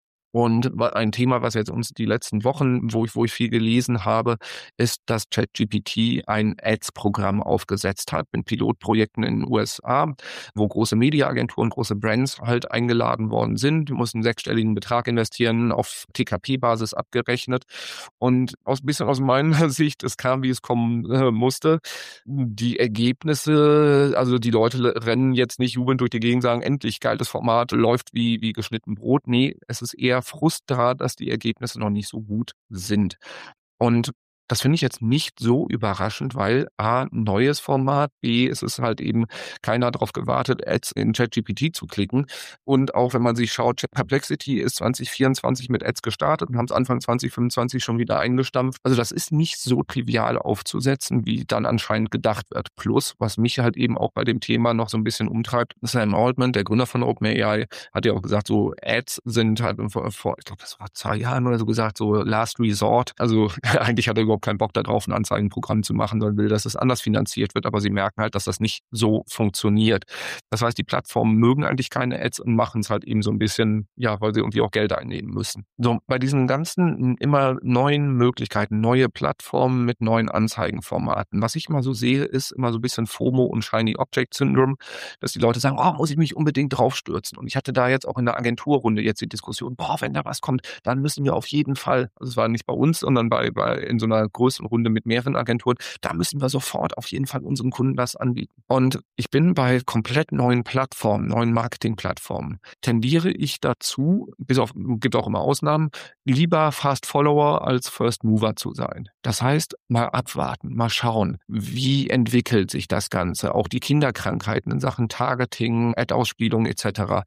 [SPEAKER 1] Und ein Thema, was jetzt uns die letzten Wochen, wo ich viel gelesen habe, ist, dass ChatGPT ein Ads-Programm aufgesetzt hat mit Pilotprojekten in den USA, wo große Mediaagenturen, große Brands halt eingeladen worden sind. Die mussten einen sechsstelligen Betrag investieren, auf TKP-Basis abgerechnet. Und ein bisschen aus meiner Sicht, es kam, wie es kommen musste. Die Ergebnisse, also die Leute rennen jetzt nicht jubelnd durch die Gegend, sagen, endlich geiles Format, läuft wie geschnitten Brot. Nee, es ist eher Frust da, dass die Ergebnisse noch nicht so gut sind. Und das finde ich jetzt nicht so überraschend, weil A, neues Format, B, es ist halt eben keiner darauf gewartet, Ads in ChatGPT zu klicken. Und auch wenn man sich schaut, Perplexity ist 2024 mit Ads gestartet und haben es Anfang 2025 schon wieder eingestampft. Also das ist nicht so trivial aufzusetzen, wie dann anscheinend gedacht wird. Plus, was mich halt eben auch bei dem Thema noch so ein bisschen umtreibt, Sam Altman, der Gründer von OpenAI, hat ja auch gesagt, so Ads sind halt vor ich glaube, das war 2 Jahren oder so gesagt, so Last Resort. Also eigentlich hat er überhaupt keinen Bock darauf, ein Anzeigenprogramm zu machen, sondern will, dass es anders finanziert wird. Aber sie merken halt, dass das nicht so funktioniert. Das heißt, die Plattformen mögen eigentlich keine Ads und machen es halt eben so ein bisschen, ja, weil sie irgendwie auch Geld einnehmen müssen. So, bei diesen ganzen immer neuen Möglichkeiten, neue Plattformen mit neuen Anzeigenformaten. Was ich immer so sehe, ist immer so ein bisschen FOMO und Shiny Object Syndrome, dass die Leute sagen, oh, muss ich mich unbedingt draufstürzen. Und ich hatte da jetzt auch in der Agenturrunde jetzt die Diskussion, boah, wenn da was kommt, dann müssen wir auf jeden Fall, also es war nicht bei uns, sondern in so einer größeren Runde mit mehreren Agenturen, da müssen wir sofort auf jeden Fall unseren Kunden das anbieten. Und ich bin bei komplett neuen Plattformen, neuen Marketingplattformen, tendiere ich dazu, gibt auch immer Ausnahmen, lieber Fast Follower als First Mover zu sein. Das heißt, mal abwarten, mal schauen, wie entwickelt sich das Ganze, auch die Kinderkrankheiten in Sachen Targeting, Ad-Ausspielung etc.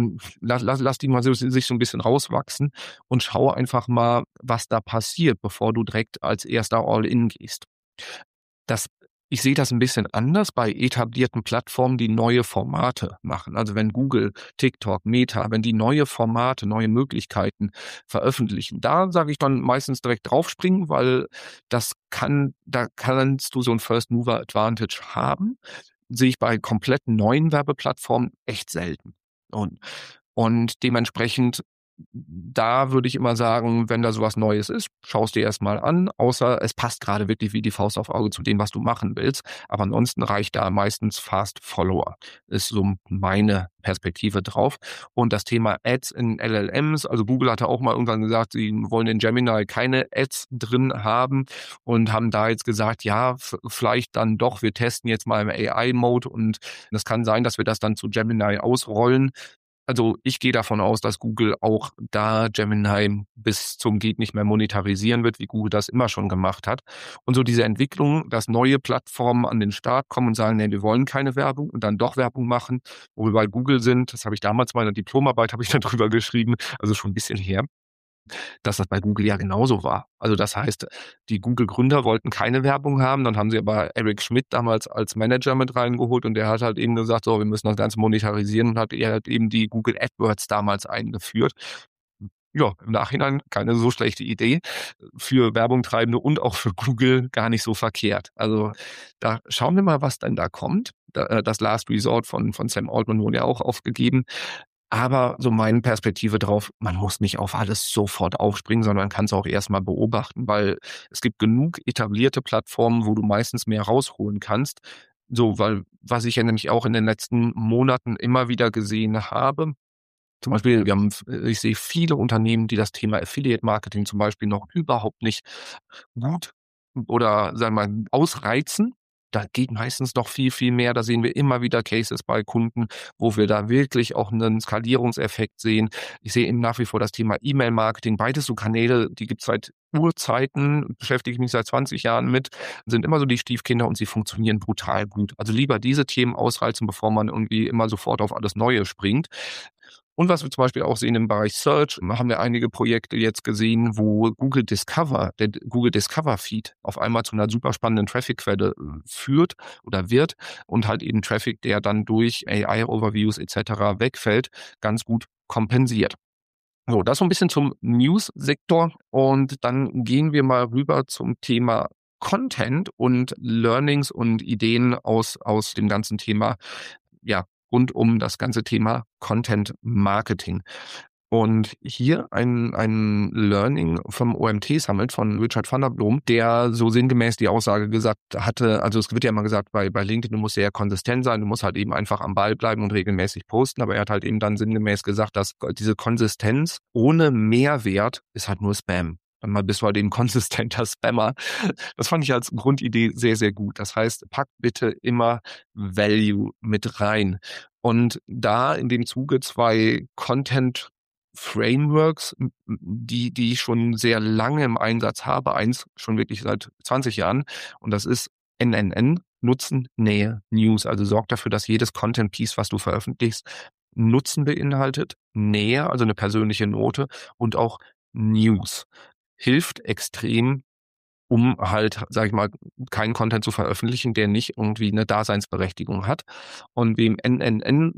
[SPEAKER 1] Lass die mal sich so ein bisschen rauswachsen und schau einfach mal, was da passiert, bevor du direkt als erster All-In gehst. Ich sehe das ein bisschen anders bei etablierten Plattformen, die neue Formate machen. Also wenn Google, TikTok, Meta, wenn die neue Formate, neue Möglichkeiten veröffentlichen, da sage ich dann meistens direkt draufspringen, weil da kannst du so ein First Mover Advantage haben. Sehe ich bei komplett neuen Werbeplattformen echt selten. Und dementsprechend, da würde ich immer sagen, wenn da sowas Neues ist, schaust dir erstmal an, außer es passt gerade wirklich wie die Faust auf Auge zu dem, was du machen willst. Aber ansonsten reicht da meistens Fast Follower. Ist so meine Perspektive drauf. Und das Thema Ads in LLMs, also Google hatte auch mal irgendwann gesagt, sie wollen in Gemini keine Ads drin haben und haben da jetzt gesagt, ja, vielleicht dann doch, wir testen jetzt mal im AI-Mode und es kann sein, dass wir das dann zu Gemini ausrollen. Also ich gehe davon aus, dass Google auch da Gemini bis zum geht nicht mehr monetarisieren wird, wie Google das immer schon gemacht hat. Und so diese Entwicklung, dass neue Plattformen an den Start kommen und sagen, nee, wir wollen keine Werbung und dann doch Werbung machen, wo wir bei Google sind, das habe ich damals mal in der Diplomarbeit, habe ich darüber geschrieben, also schon ein bisschen her, dass das bei Google ja genauso war. Also das heißt, die Google-Gründer wollten keine Werbung haben, dann haben sie aber Eric Schmidt damals als Manager mit reingeholt und der hat halt eben gesagt, so, wir müssen das Ganze monetarisieren und hat eben die Google AdWords damals eingeführt. Ja, im Nachhinein keine so schlechte Idee. Für Werbungtreibende und auch für Google gar nicht so verkehrt. Also da schauen wir mal, was denn da kommt. Das Last Resort von Sam Altman wurde ja auch aufgegeben. Aber so meine Perspektive drauf, man muss nicht auf alles sofort aufspringen, sondern kann es auch erstmal beobachten, weil es gibt genug etablierte Plattformen, wo du meistens mehr rausholen kannst. So, weil was ich ja nämlich auch in den letzten Monaten immer wieder gesehen habe, Zum Beispiel, ich sehe viele Unternehmen, die das Thema Affiliate Marketing zum Beispiel noch überhaupt nicht gut oder sagen wir mal ausreizen. Da geht meistens noch viel, viel mehr. Da sehen wir immer wieder Cases bei Kunden, wo wir da wirklich auch einen Skalierungseffekt sehen. Ich sehe eben nach wie vor das Thema E-Mail-Marketing. Beides so Kanäle, die gibt es seit Urzeiten, beschäftige ich mich seit 20 Jahren mit, sind immer so die Stiefkinder und sie funktionieren brutal gut. Also lieber diese Themen ausreizen, bevor man irgendwie immer sofort auf alles Neue springt. Und was wir zum Beispiel auch sehen im Bereich Search, haben wir einige Projekte jetzt gesehen, wo der Google Discover Feed auf einmal zu einer super spannenden Traffic-Quelle führt oder wird und halt eben Traffic, der dann durch AI-Overviews etc. wegfällt, ganz gut kompensiert. So, das so ein bisschen zum News-Sektor und dann gehen wir mal rüber zum Thema Content und Learnings und Ideen aus dem ganzen Thema, ja, rund um das ganze Thema Content Marketing. Und hier ein Learning vom OMT Summit von Richard van der Blom, der so sinngemäß die Aussage gesagt hatte, also es wird ja immer gesagt, bei LinkedIn, du musst sehr konsistent sein, du musst halt eben einfach am Ball bleiben und regelmäßig posten, aber er hat halt eben dann sinngemäß gesagt, dass diese Konsistenz ohne Mehrwert ist halt nur Spam. Dann mal bist du halt eben konsistenter Spammer. Das fand ich als Grundidee sehr, sehr gut. Das heißt, pack bitte immer Value mit rein. Und da in dem Zuge 2 Content Frameworks, die ich schon sehr lange im Einsatz habe, eins schon wirklich seit 20 Jahren, und das ist NNN, Nutzen, Nähe, News. Also sorg dafür, dass jedes Content-Piece, was du veröffentlichst, Nutzen beinhaltet, Nähe, also eine persönliche Note und auch News. Hilft extrem, um halt, sage ich mal, keinen Content zu veröffentlichen, der nicht irgendwie eine Daseinsberechtigung hat. Und wem NNN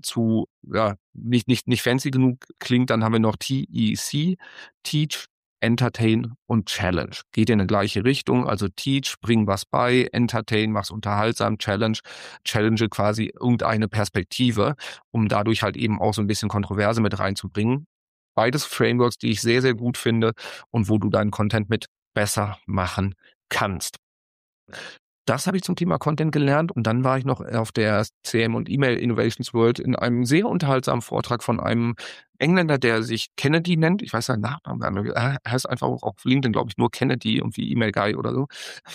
[SPEAKER 1] nicht fancy genug klingt, dann haben wir noch TEC, Teach, Entertain und Challenge. Geht in eine gleiche Richtung, also Teach, bring was bei, Entertain, mach's unterhaltsam, Challenge quasi irgendeine Perspektive, um dadurch halt eben auch so ein bisschen Kontroverse mit reinzubringen. Beides Frameworks, die ich sehr, sehr gut finde und wo du deinen Content mit besser machen kannst. Das habe ich zum Thema Content gelernt und dann war ich noch auf der CM und E-Mail Innovations World in einem sehr unterhaltsamen Vortrag von einem Engländer, der sich Kennedy nennt. Ich weiß seinen Nachnamen gar nicht. Er heißt einfach auch auf LinkedIn, glaube ich, nur Kennedy, irgendwie E-Mail Guy oder so.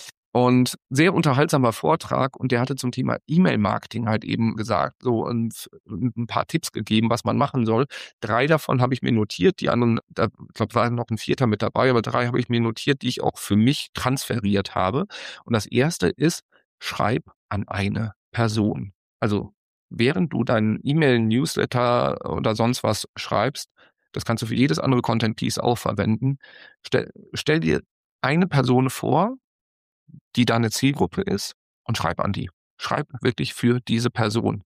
[SPEAKER 1] Und sehr unterhaltsamer Vortrag und der hatte zum Thema E-Mail-Marketing halt eben gesagt, so ein paar Tipps gegeben, was man machen soll. 3 davon habe ich mir notiert, die anderen, da, ich glaube, war noch ein 4. mit dabei, aber 3 habe ich mir notiert, die ich auch für mich transferiert habe. Und das erste ist, schreib an eine Person. Also während du deinen E-Mail-Newsletter oder sonst was schreibst, das kannst du für jedes andere Content-Piece auch verwenden, stell dir eine Person vor, die deine Zielgruppe ist und schreib an die. Schreib wirklich für diese Person.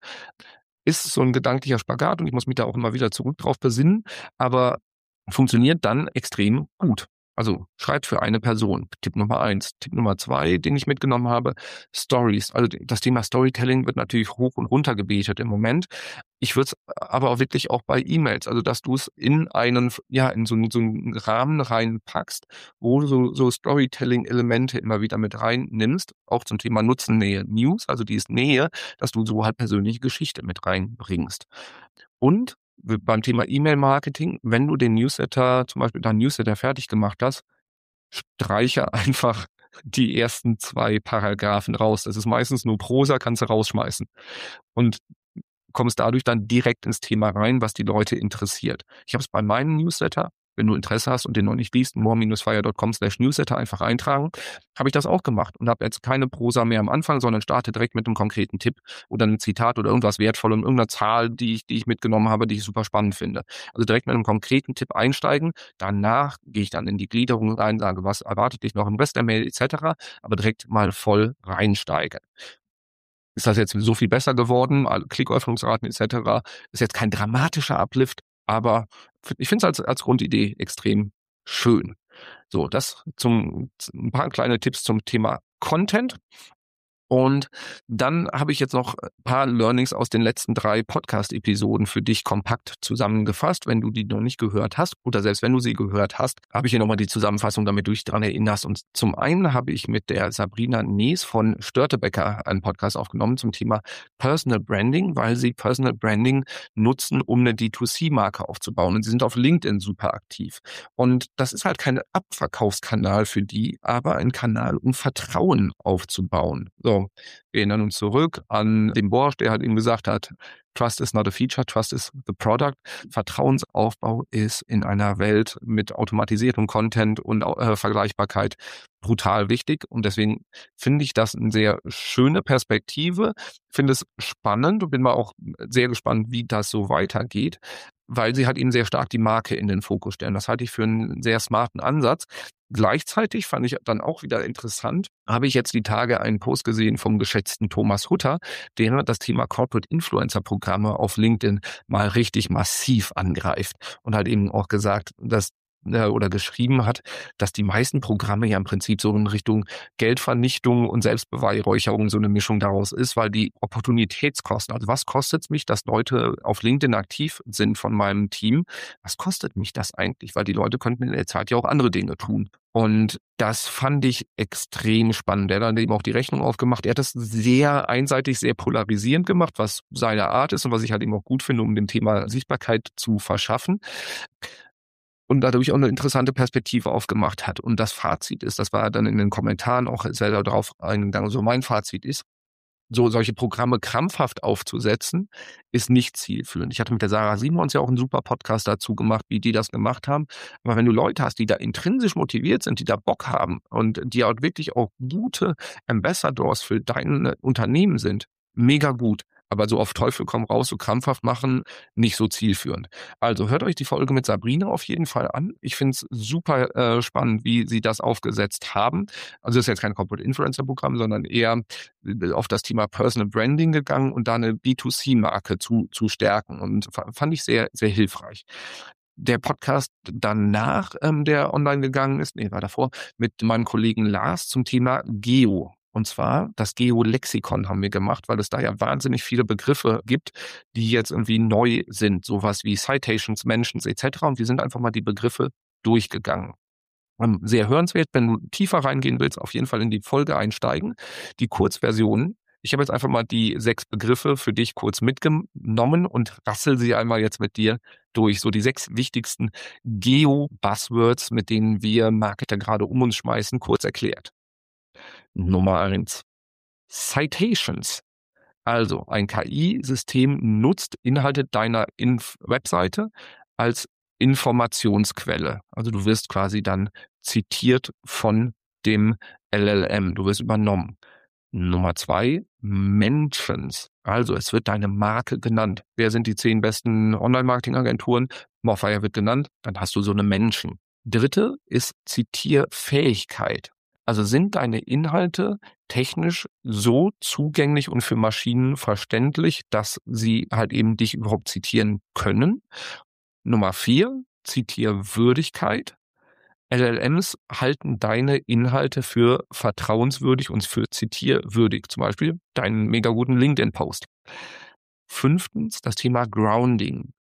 [SPEAKER 1] Ist so ein gedanklicher Spagat und ich muss mich da auch immer wieder zurück drauf besinnen, aber funktioniert dann extrem gut. Also schreib für eine Person. Tipp Nummer 1. Tipp Nummer 2, den ich mitgenommen habe, Stories. Also das Thema Storytelling wird natürlich hoch und runter gebetet im Moment. Ich würde es aber auch wirklich auch bei E-Mails, also dass du es in so einen Rahmen reinpackst, wo du so Storytelling-Elemente immer wieder mit reinnimmst, auch zum Thema Nutzen, Nähe, News, also die ist Nähe, dass du so halt persönliche Geschichte mit reinbringst. Und beim Thema E-Mail-Marketing, wenn du den Newsletter, zum Beispiel deinen Newsletter fertig gemacht hast, streiche einfach die ersten 2 Paragraphen raus. Das ist meistens nur Prosa, kannst du rausschmeißen. Und kommst dadurch dann direkt ins Thema rein, was die Leute interessiert. Ich habe es bei meinem Newsletter, wenn du Interesse hast und den noch nicht liest, more-fire.com/Newsletter einfach eintragen, habe ich das auch gemacht und habe jetzt keine Prosa mehr am Anfang, sondern starte direkt mit einem konkreten Tipp oder einem Zitat oder irgendwas Wertvollem, irgendeiner Zahl, die ich mitgenommen habe, die ich super spannend finde. Also direkt mit einem konkreten Tipp einsteigen. Danach gehe ich dann in die Gliederung rein, sage, was erwartet dich noch im Rest der Mail etc., aber direkt mal voll reinsteigen. Ist das jetzt so viel besser geworden? Klicköffnungsraten etc. Ist jetzt kein dramatischer Uplift, aber ich finde es als Grundidee extrem schön. So, ein paar kleine Tipps zum Thema Content. Und dann habe ich jetzt noch ein paar Learnings aus den letzten 3 Podcast-Episoden für dich kompakt zusammengefasst. Wenn du die noch nicht gehört hast oder selbst wenn du sie gehört hast, habe ich hier nochmal die Zusammenfassung, damit du dich daran erinnerst. Und zum einen habe ich mit der Sabrina Nees von Störtebecker einen Podcast aufgenommen zum Thema Personal Branding, weil sie Personal Branding nutzen, um eine D2C-Marke aufzubauen. Und sie sind auf LinkedIn super aktiv. Und das ist halt kein Abverkaufskanal für die, aber ein Kanal, um Vertrauen aufzubauen. So, wir erinnern uns zurück an den Borsch, der halt eben gesagt hat, Trust is not a feature, trust is the product. Vertrauensaufbau ist in einer Welt mit automatisiertem Content und Vergleichbarkeit brutal wichtig. Und deswegen finde ich das eine sehr schöne Perspektive. Finde es spannend und bin mal auch sehr gespannt, wie das so weitergeht, weil sie halt eben sehr stark die Marke in den Fokus stellen. Das halte ich für einen sehr smarten Ansatz. Gleichzeitig fand ich dann auch wieder interessant, habe ich jetzt die Tage einen Post gesehen vom geschätzten Thomas Hutter, der das Thema Corporate Influencer Programme auf LinkedIn mal richtig massiv angreift und halt eben auch gesagt, dass oder geschrieben hat, dass die meisten Programme ja im Prinzip so in Richtung Geldvernichtung und Selbstbeweihräucherung so eine Mischung daraus ist, weil die Opportunitätskosten, also was kostet es mich, dass Leute auf LinkedIn aktiv sind von meinem Team, was kostet mich das eigentlich? Weil die Leute könnten in der Zeit ja auch andere Dinge tun. Und das fand ich extrem spannend. Er hat dann eben auch die Rechnung aufgemacht. Er hat das sehr einseitig, sehr polarisierend gemacht, was seine Art ist und was ich halt eben auch gut finde, um dem Thema Sichtbarkeit zu verschaffen. Und dadurch auch eine interessante Perspektive aufgemacht hat. Und das Fazit ist, das war dann in den Kommentaren auch selber darauf eingegangen, so mein Fazit ist, solche Programme krampfhaft aufzusetzen, ist nicht zielführend. Ich hatte mit der Sarah Simons ja auch einen super Podcast dazu gemacht, wie die das gemacht haben. Aber wenn du Leute hast, die da intrinsisch motiviert sind, die da Bock haben und die auch wirklich auch gute Ambassadors für dein Unternehmen sind, mega gut. Aber so auf Teufel komm raus, so krampfhaft machen, nicht so zielführend. Also hört euch die Folge mit Sabrina auf jeden Fall an. Ich finde es super spannend, wie sie das aufgesetzt haben. Also das ist jetzt kein Corporate Influencer Programm, sondern eher auf das Thema Personal Branding gegangen und da eine B2C-Marke zu stärken. Und fand ich sehr, sehr hilfreich. Der Podcast danach, der online gegangen ist, war davor, mit meinem Kollegen Lars zum Thema Geo. Und zwar das Geo-Lexikon haben wir gemacht, weil es da ja wahnsinnig viele Begriffe gibt, die jetzt irgendwie neu sind. Sowas wie Citations, Mentions etc. Und wir sind einfach mal die Begriffe durchgegangen. Sehr hörenswert, wenn du tiefer reingehen willst, auf jeden Fall in die Folge einsteigen. Die Kurzversion, ich habe jetzt einfach mal die 6 Begriffe für dich kurz mitgenommen und rassel sie einmal jetzt mit dir durch. So die 6 wichtigsten Geo-Buzzwords, mit denen wir Marketer gerade um uns schmeißen, kurz erklärt. Nummer 1. Citations. Also ein KI-System nutzt Inhalte deiner Webseite als Informationsquelle. Also du wirst quasi dann zitiert von dem LLM. Du wirst übernommen. Nummer 2, Mentions. Also es wird deine Marke genannt. Wer sind die 10 besten Online-Marketing-Agenturen? Morfire wird genannt. Dann hast du so eine Mention. Dritte ist Zitierfähigkeit. Also sind deine Inhalte technisch so zugänglich und für Maschinen verständlich, dass sie halt eben dich überhaupt zitieren können. Nummer 4, Zitierwürdigkeit. LLMs halten deine Inhalte für vertrauenswürdig und für zitierwürdig. Zum Beispiel deinen mega guten LinkedIn-Post. 5, das Thema Grounding.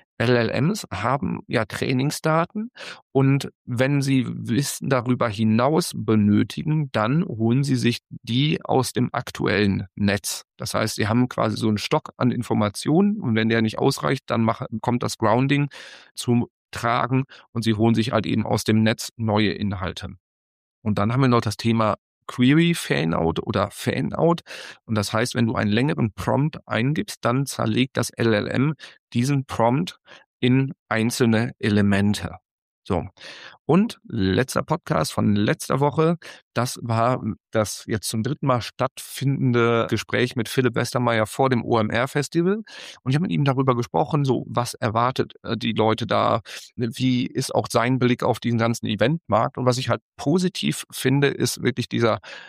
[SPEAKER 1] LLMs haben ja Trainingsdaten und wenn sie Wissen darüber hinaus benötigen, dann holen sie sich die aus dem aktuellen Netz. Das heißt, sie haben quasi so einen Stock an Informationen und wenn der nicht ausreicht, dann kommt das Grounding zum Tragen und sie holen sich halt eben aus dem Netz neue Inhalte. Und dann haben wir noch das Thema Query Fanout oder Fanout. Und das heißt, wenn du einen längeren Prompt eingibst, dann zerlegt das LLM diesen Prompt in einzelne Elemente. So. Und letzter Podcast von letzter Woche, das war das jetzt zum 3. Mal stattfindende Gespräch mit Philipp Westermeier vor dem OMR-Festival. Und ich habe mit ihm darüber gesprochen, so was erwartet die Leute da, wie ist auch sein Blick auf diesen ganzen Eventmarkt. Und was ich halt positiv finde, ist wirklich dieser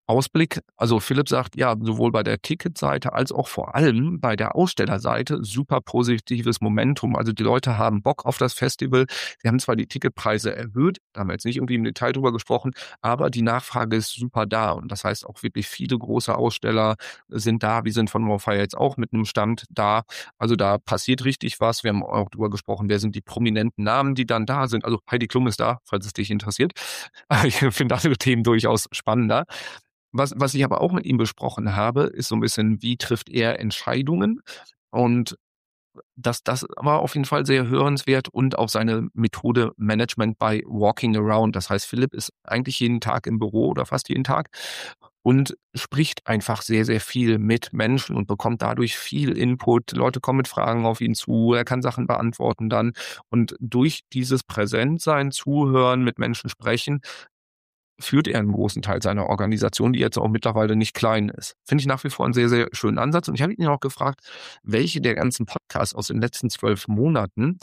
[SPEAKER 1] Ausblick, also Philipp sagt, ja, sowohl bei der Ticketseite als auch vor allem bei der Ausstellerseite super positives Momentum. Also die Leute haben Bock auf das Festival. Sie haben zwar die Ticketpreise erhöht, da haben wir jetzt nicht irgendwie im Detail drüber gesprochen, aber die Nachfrage ist super da. Und das heißt auch wirklich viele große Aussteller sind da. Wir sind von Morfire jetzt auch mit einem Stand da. Also da passiert richtig was. Wir haben auch drüber gesprochen, wer sind die prominenten Namen, die dann da sind. Also Heidi Klum ist da, falls es dich interessiert. Ich finde andere Themen durchaus spannender. Was ich aber auch mit ihm besprochen habe, ist so ein bisschen, wie trifft er Entscheidungen? Und das war auf jeden Fall sehr hörenswert und auch seine Methode Management by Walking Around. Das heißt, Philipp ist eigentlich jeden Tag im Büro oder fast jeden Tag und spricht einfach sehr, sehr viel mit Menschen und bekommt dadurch viel Input. Leute kommen mit Fragen auf ihn zu, er kann Sachen beantworten dann. Und durch dieses Präsentsein, Zuhören, mit Menschen sprechen, führt er einen großen Teil seiner Organisation, die jetzt auch mittlerweile nicht klein ist. Finde ich nach wie vor einen sehr, sehr schönen Ansatz. Und ich habe ihn auch gefragt, welche der ganzen Podcasts aus den letzten 12 Monaten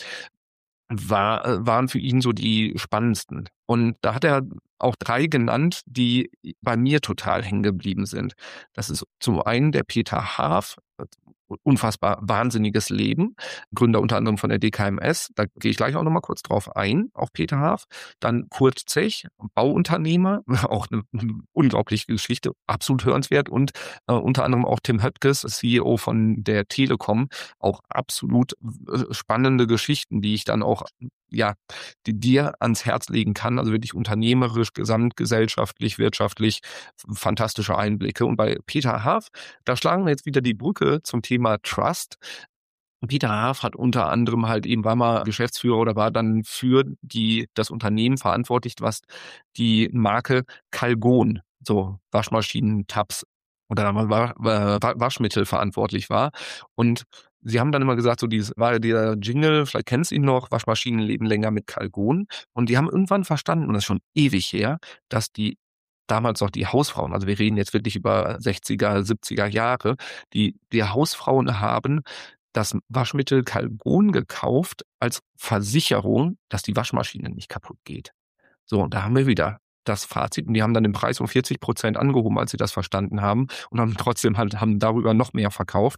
[SPEAKER 1] waren für ihn so die spannendsten. Und da hat er auch 3 genannt, die bei mir total hängen geblieben sind. Das ist zum einen der Peter Haaf, unfassbar wahnsinniges Leben, Gründer unter anderem von der DKMS, da gehe ich gleich auch nochmal kurz drauf ein, auf Peter Haaf. Dann Kurt Zech, Bauunternehmer, auch eine unglaubliche Geschichte, absolut hörenswert. Und unter anderem auch Tim Höttges, CEO von der Telekom, auch absolut spannende Geschichten, die ich dann auch die dir ans Herz legen kann, also wirklich unternehmerisch, gesamtgesellschaftlich, wirtschaftlich, fantastische Einblicke. Und bei Peter Haaf, da schlagen wir jetzt wieder die Brücke zum Thema Trust. Peter Haaf hat unter anderem halt eben, war mal Geschäftsführer oder war dann für das Unternehmen verantwortlich, was die Marke Calgon, so Waschmaschinen, Tabs oder Waschmittel verantwortlich war. Und sie haben dann immer gesagt, so war der Jingle, vielleicht kennst du ihn noch, Waschmaschinen leben länger mit Calgon. Und die haben irgendwann verstanden, und das ist schon ewig her, dass die damals noch die Hausfrauen, also wir reden jetzt wirklich über 60er, 70er Jahre, die Hausfrauen haben das Waschmittel Calgon gekauft als Versicherung, dass die Waschmaschine nicht kaputt geht. So, und da haben wir wieder das Fazit. Und die haben dann den Preis um 40% angehoben, als sie das verstanden haben und haben trotzdem haben darüber noch mehr verkauft.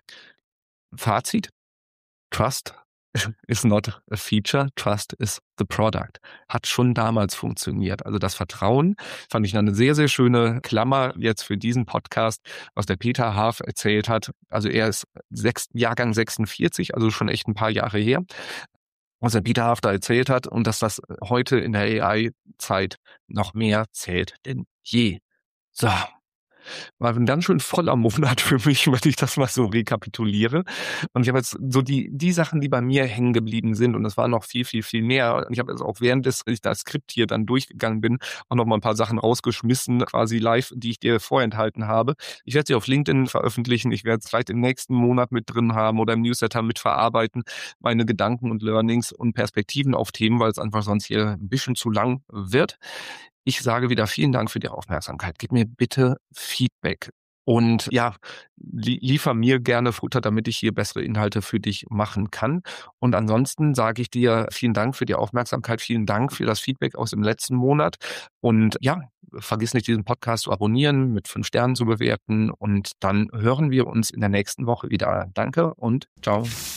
[SPEAKER 1] Fazit: Trust is not a feature, trust is the product. Hat schon damals funktioniert. Also das Vertrauen fand ich eine sehr, sehr schöne Klammer jetzt für diesen Podcast, was der Peter Haaf erzählt hat. Also er ist Jahrgang 46, also schon echt ein paar Jahre her, was der Peter Haaf da erzählt hat und dass das heute in der AI-Zeit noch mehr zählt denn je. So. War ein ganz schön voller Monat für mich, wenn ich das mal so rekapituliere. Und ich habe jetzt so die Sachen, die bei mir hängen geblieben sind, und es waren noch viel, viel, viel mehr. Und ich habe jetzt auch während ich das Skript hier dann durchgegangen bin, auch noch mal ein paar Sachen rausgeschmissen, quasi live, die ich dir vorenthalten habe. Ich werde sie auf LinkedIn veröffentlichen. Ich werde es vielleicht im nächsten Monat mit drin haben oder im Newsletter mit verarbeiten, meine Gedanken und Learnings und Perspektiven auf Themen, weil es einfach sonst hier ein bisschen zu lang wird. Ich sage wieder vielen Dank für die Aufmerksamkeit. Gib mir bitte Feedback und ja, liefer mir gerne Futter, damit ich hier bessere Inhalte für dich machen kann. Und ansonsten sage ich dir vielen Dank für die Aufmerksamkeit, vielen Dank für das Feedback aus dem letzten Monat. Und ja, vergiss nicht, diesen Podcast zu abonnieren, mit 5 Sternen zu bewerten. Und dann hören wir uns in der nächsten Woche wieder. Danke und ciao.